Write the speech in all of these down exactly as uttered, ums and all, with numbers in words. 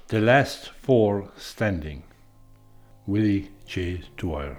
The Last Four Standing, Willie J. Dwyer.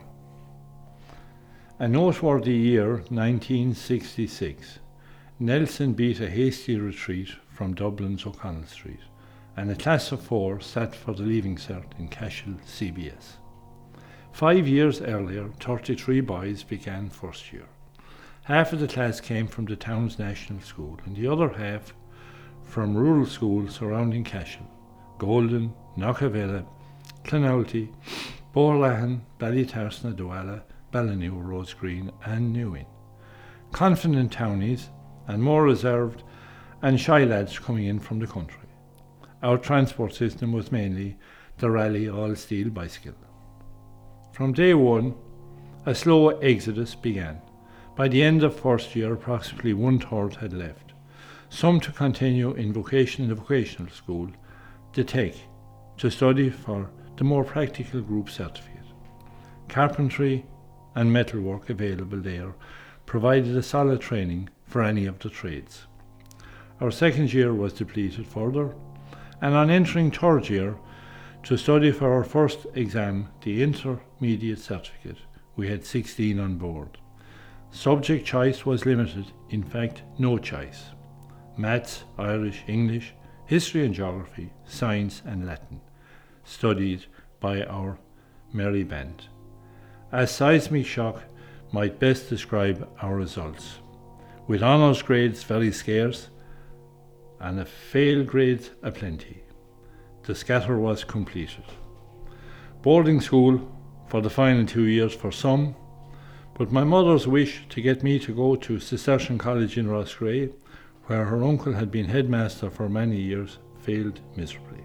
A noteworthy year, nineteen sixty-six. Nelson beat a hasty retreat from Dublin's O'Connell Street, and a class of four sat for the Leaving Cert in Cashel C B S. Five years earlier, thirty-three boys began first year. Half of the class came from the town's national school, and the other half from rural schools surrounding Cashel: Golden, Knockavilla, Clonowty, Borlahan, Ballytarsna, Douala, Ballinew, Rose Green and Newin. Confident townies and more reserved and shy lads coming in from the country. Our transport system was mainly the Raleigh all-steel bicycle. From day one, a slow exodus began. By the end of first year, approximately one-third had left, some to continue in vocation in the vocational school, the Tech, to study for the more practical group certificate. Carpentry and metalwork available there provided a solid training for any of the trades. Our second year was depleted further, and on entering third year, to study for our first exam, the intermediate certificate, we had sixteen on board. Subject choice was limited, in fact no choice. Maths, Irish, English, history and geography, science and Latin, studied by our merry band. A seismic shock might best describe our results, with honours grades very scarce and a fail grade aplenty. The scatter was completed. Boarding school for the final two years for some, but my mother's wish to get me to go to Cistercian College in Roscrea, where her uncle had been headmaster for many years, failed miserably.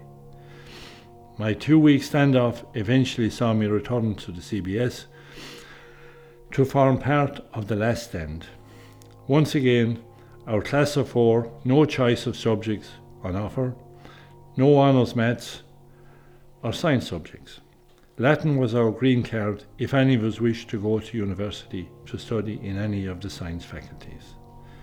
My two-week standoff eventually saw me return to the C B S to form part of the last stand. Once again, our class of four, no choice of subjects on offer, no honours maths or science subjects. Latin was our green card if any of us wished to go to university to study in any of the science faculties.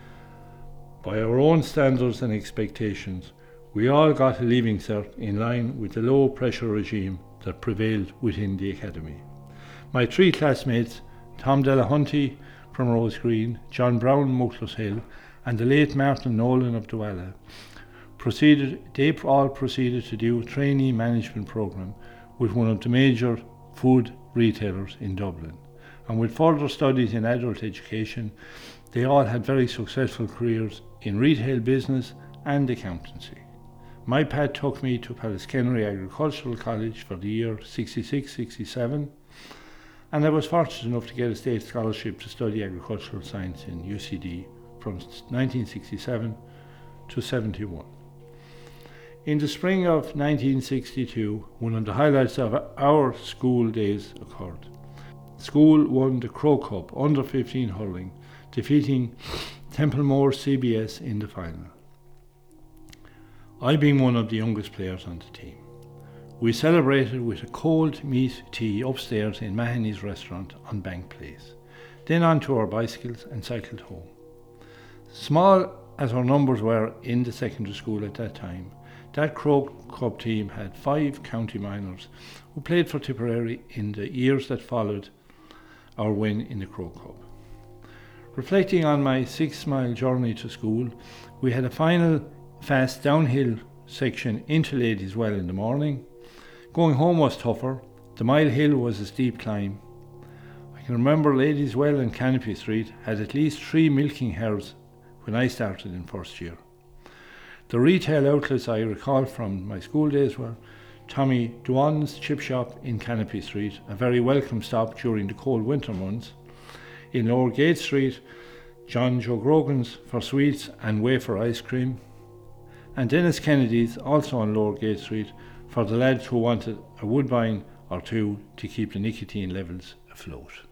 By our own standards and expectations, we all got a Leaving Cert in line with the low pressure regime that prevailed within the academy. My three classmates, Tom Delahunty from Rose Green, John Brown Muckless Hill and the late Martin Nolan of Douala, proceeded, they all proceeded to do a trainee management programme with one of the major food retailers in Dublin. And with further studies in adult education, they all had very successful careers in retail business and accountancy. My path took me to Pallaskenry Agricultural College for the year sixty-six sixty-seven, and I was fortunate enough to get a state scholarship to study agricultural science in U C D from nineteen sixty-seven to seventy-one. In the spring of nineteen sixty-two, one of the highlights of our school days occurred. School won the Crow Cup under fifteen hurling, defeating Templemore C B S in the final, I being one of the youngest players on the team. We celebrated with a cold meat tea upstairs in Mahoney's restaurant on Bank Place, then onto our bicycles and cycled home. Small as our numbers were in the secondary school at that time, that Crow Cup team had five county minors who played for Tipperary in the years that followed our win in the Crow Cup. Reflecting on my six-mile journey to school, we had a final fast downhill section into Ladies Well in the morning. Going home was tougher. The mile hill was a steep climb. I can remember Ladies Well and Canopy Street had at least three milking hairs when I started in first year. The retail outlets I recall from my school days were Tommy Dwan's Chip Shop in Canopy Street, a very welcome stop during the cold winter months. In Lower Gate Street, John Joe Grogan's for sweets and wafer ice cream, and Dennis Kennedy's, also on Lower Gate Street, for the lads who wanted a woodbine or two to keep the nicotine levels afloat.